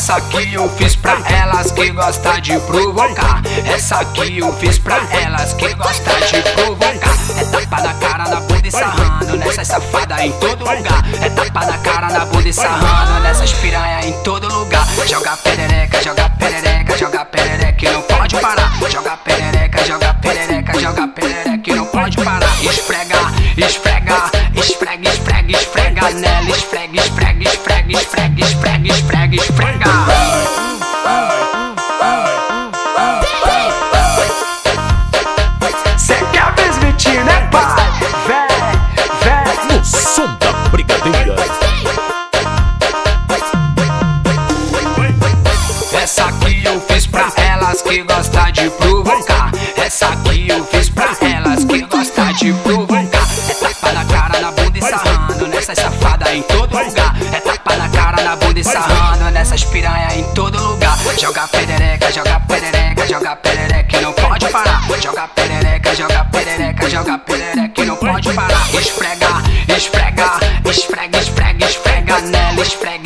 Essa aqui eu fiz pra elas que gostam de provocar. Essa aqui eu fiz pra elas que gostam de provocar. É tapa na cara, na bunda e sarrando nessas safadas em todo lugar. É tapa na cara, na bunda e sarrando nessas piranha em todo lugar. Joga perereca, joga perereca, joga perereca que não pode parar. Joga perereca, joga perereca, joga perereca que não pode parar. Esfrega, esfrega, esfrega, esfrega, esfrega nela. Esfrega, esfrega, esfrega, esfrega, esfrega, esfrega, esfrega. Cê quer ver esse Vitinho, né, pai? Vem, No som da brigadeira. Essa aqui eu fiz pra elas que gostam de provocar. Essa aqui eu fiz pra elas que gostam de provocar. É tapa na cara, na bunda e sarrando nessas safadas em todo lugar. É tapa na cara, na bunda e sarrando nessas piranha em todo lugar. Joga perereca, joga perereca, joga perereca que não pode parar. Joga perereca, joga perereca, joga perereca que não pode parar. Esfrega, esfrega, esfrega, esfrega, esfrega nela. Esfrega,